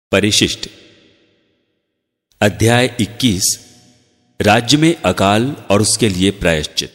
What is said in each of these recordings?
परिशिष्ट अध्याय 21 राज्य में अकाल और उसके लिए प्रायश्चित।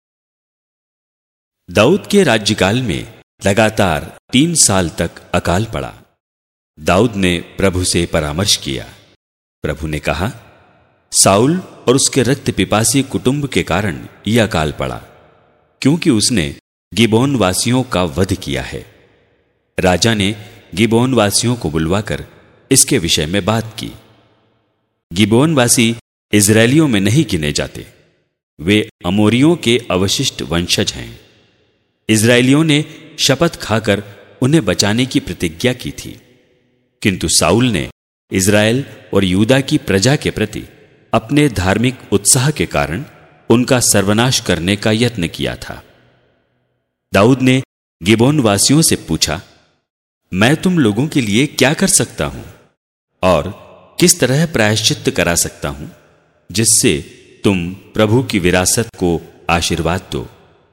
दाऊद के राज्यकाल में लगातार 3 साल तक अकाल पड़ा। दाऊद ने प्रभु से परामर्श किया। प्रभु ने कहा, साउल और उसके रक्त पिपासी कुटुंब के कारण यह अकाल पड़ा, क्योंकि उसने गिबोन वासियों का वध किया है। राजा ने गिबोन वासियों को बुलवाकर इसके विषय में बात की। गिबोन वासी इजरायलियों में नहीं गिने जाते, वे अमोरियों के अवशिष्ट वंशज हैं। इजरायलियों ने शपथ खाकर उन्हें बचाने की प्रतिज्ञा की थी, किंतु साउल ने इजराइल और यूदा की प्रजा के प्रति अपने धार्मिक उत्साह के कारण उनका सर्वनाश करने का यत्न किया था। दाऊद ने गिबोन वासियों से पूछा, मैं तुम लोगों के लिए क्या कर सकता हूं और किस तरह प्रायश्चित करा सकता हूं, जिससे तुम प्रभु की विरासत को आशीर्वाद दो।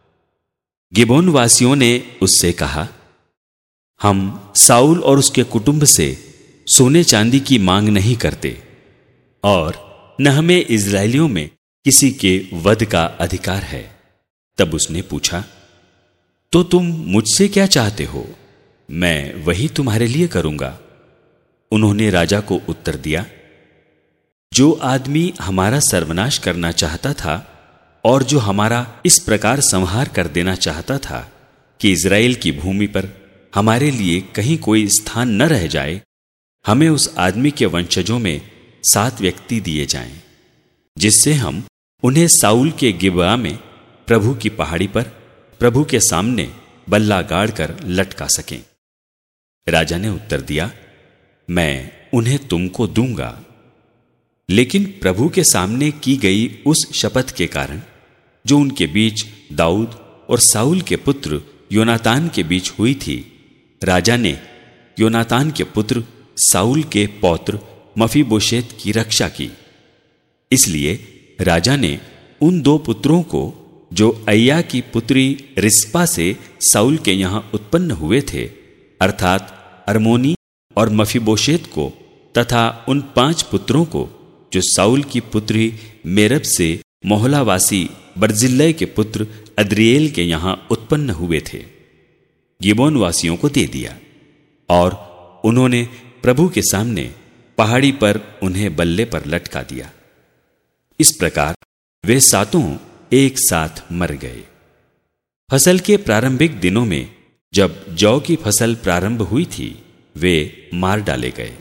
गिबोन वासियों ने उससे कहा, हम साउल और उसके कुटुंब से सोने चांदी की मांग नहीं करते और न हमें इजरायलियों में किसी के वध का अधिकार है। तब उसने पूछा, तो तुम मुझसे क्या चाहते हो? मैं वही तुम्हारे लिए करूंगा। उन्होंने राजा को उत्तर दिया, जो आदमी हमारा सर्वनाश करना चाहता था और जो हमारा इस प्रकार संहार कर देना चाहता था कि इजराइल की भूमि पर हमारे लिए कहीं कोई स्थान न रह जाए, हमें उस आदमी के वंशजों में 7 व्यक्ति दिए जाएं, जिससे हम उन्हें साउल के गिबआ में प्रभु की पहाड़ी पर प्रभु के सामने बल्ला गाड़ कर लटका सकें। राजा ने उत्तर दिया, मैं उन्हें तुमको दूंगा। लेकिन प्रभु के सामने की गई उस शपथ के कारण जो उनके बीच दाऊद और साउल के पुत्र योनातान के बीच हुई थी, राजा ने योनातान के पुत्र साउल के पौत्र मफीबोशेत की रक्षा की। इसलिए राजा ने उन 2 पुत्रों को जो अय्या की पुत्री रिस्पा से साउल के यहां उत्पन्न हुए थे, अर्थात अर्मोनी और मफीबोशेत को, तथा उन 5 पुत्रों को जो साउल की पुत्री मेरब से मोहलावासी बर्जिल्लै के पुत्र अद्रिएल के यहां उत्पन्न हुए थे, गिबोन वासियों को दे दिया और उन्होंने प्रभु के सामने पहाड़ी पर उन्हें बल्ले पर लटका दिया। इस प्रकार वे 7 एक साथ मर गए। फसल के प्रारंभिक दिनों में जब जौ की फसल प्रारंभ हुई थी, वे मार डाले गए।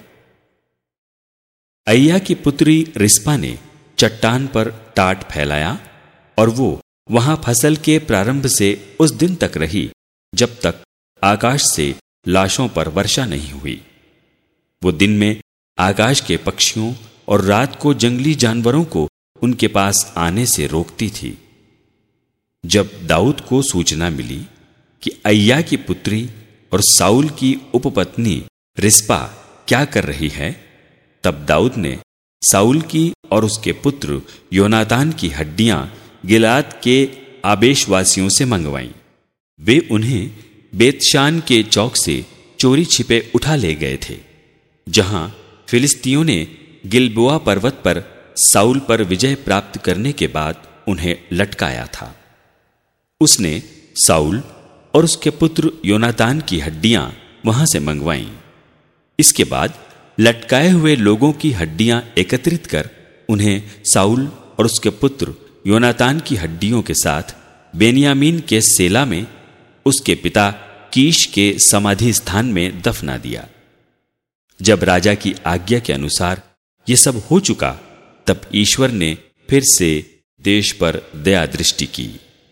अय्या की पुत्री रिस्पा ने चट्टान पर टाट फैलाया और वो वहां फसल के प्रारंभ से उस दिन तक रही जब तक आकाश से लाशों पर वर्षा नहीं हुई। वो दिन में आकाश के पक्षियों और रात को जंगली जानवरों को उनके पास आने से रोकती थी। जब दाऊद को सूचना मिली कि अय्या की पुत्री और साउल की उपपत्नी रिस्पा क्या कर रही है, तब दाऊद ने साउल की और उसके पुत्र योनातान की हड्डियां गिलाद के आबेशवासियों से मंगवाईं। वे उन्हें बेतशान के चौक से चोरी छिपे उठा ले गए थे, जहां फिलिस्तियों ने गिलबोआ पर्वत पर साउल पर विजय प्राप्त करने के बाद उन्हें लटकाया था। उसने साउल और उसके पुत्र योनातान की हड्डियां वहां से मंगवाईं। इसके बाद लटकाए हुए लोगों की हड्डियां एकत्रित कर उन्हें साउल और उसके पुत्र योनातान की हड्डियों के साथ बेन्यामीन के सेला में उसके पिता कीश के समाधि स्थान में दफना दिया। जब राजा की आज्ञा के अनुसार ये सब हो चुका, तब ईश्वर ने फिर से देश पर दया दृष्टि की।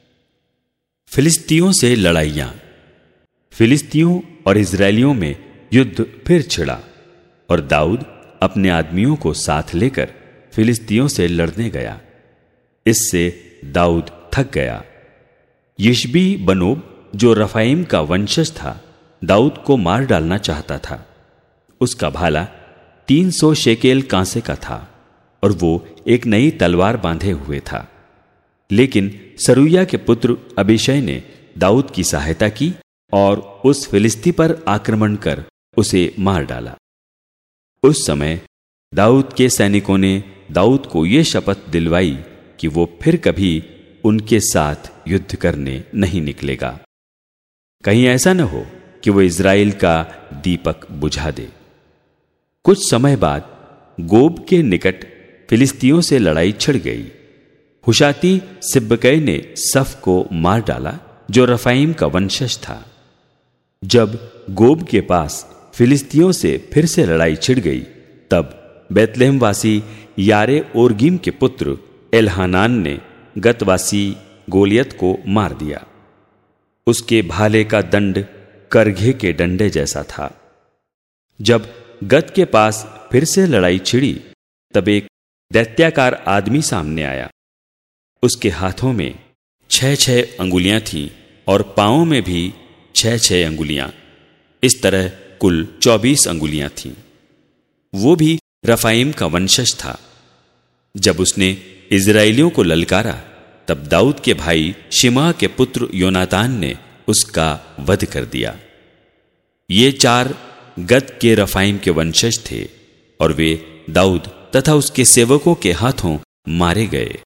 फिलिस्तियों से लड़ाइयां। फिलिस्तियों और इजरायलियों में युद्ध फिर छिड़ा और दाऊद अपने आदमियों को साथ लेकर फिलिस्तियों से लड़ने गया। इससे दाऊद थक गया। यिशबी बनोब, जो रफाइम का वंशज था, दाऊद को मार डालना चाहता था। उसका भाला 300 शेकेल कांसे का था और वो एक नई तलवार बांधे हुए था। लेकिन सरूया के पुत्र अबीशै ने दाऊद की सहायता की और उस फिलिस्ती पर आक्रमण कर उसे मार डाला। उस समय दाऊद के सैनिकों ने दाऊद को यह शपथ दिलवाई कि वो फिर कभी उनके साथ युद्ध करने नहीं निकलेगा, कहीं ऐसा न हो कि वो इज़राइल का दीपक बुझा दे। कुछ समय बाद गोब के निकट फिलिस्तियों से लड़ाई छिड़ गई। हुशाती सिब्बकै ने सफ को मार डाला, जो रफाइम का वंशज था। जब गोब के पास फिलिस्तियों से फिर से लड़ाई छिड़ गई, तब बैतलहमवासी यारे ओरगीम के पुत्र एलहानान ने गतवासी गोलियत को मार दिया। उसके भाले का दंड करघे के डंडे जैसा था। जब गत के पास फिर से लड़ाई छिड़ी, तब एक दैत्याकार आदमी सामने आया। उसके हाथों में 6-6 अंगुलियां थीं और पांवों में भी 6-6 अंगुलियां, इस तरह कुल 24 अंगुलियां थीं। वो भी रफाइम का वंशज था। जब उसने इज़राइलियों को ललकारा, तब दाऊद के भाई शिमा के पुत्र योनातान ने उसका वध कर दिया। ये 4 गत के रफाइम के वंशज थे और वे दाऊद तथा उसके सेवकों के हाथों मारे गए।